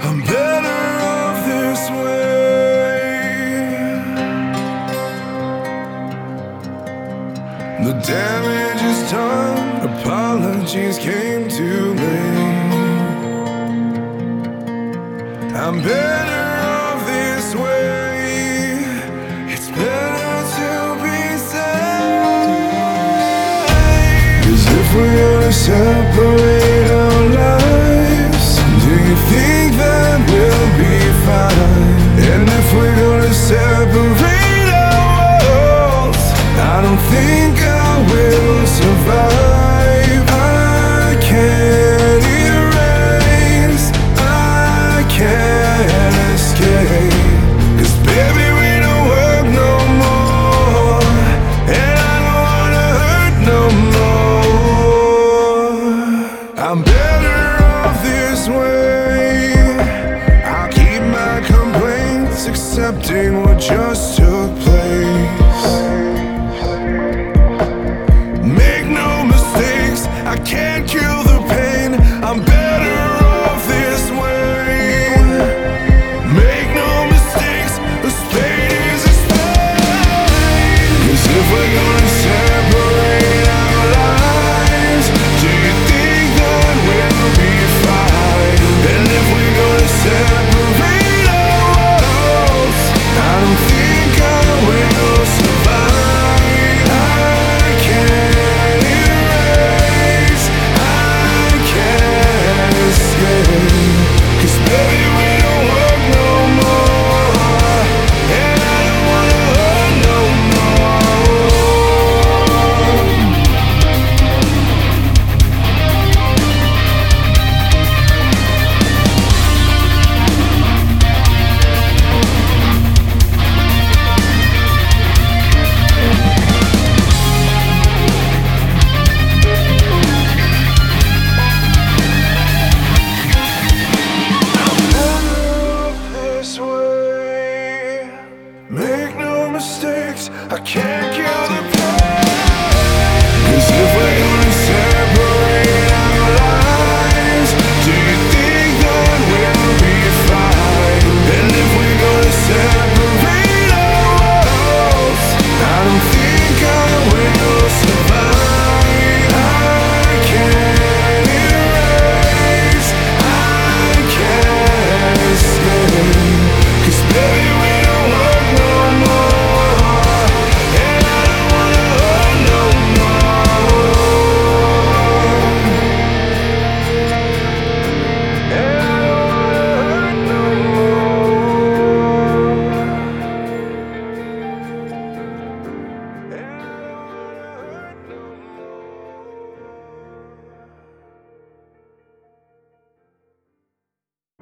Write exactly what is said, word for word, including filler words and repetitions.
I'm better off this way. The damage is done, apologies came too late. I'm better off this way. It's better to be safe. 'Cause if we're gonna separate our lives, do you think that we'll be fine? And if we're gonna separate our worlds, I don't think I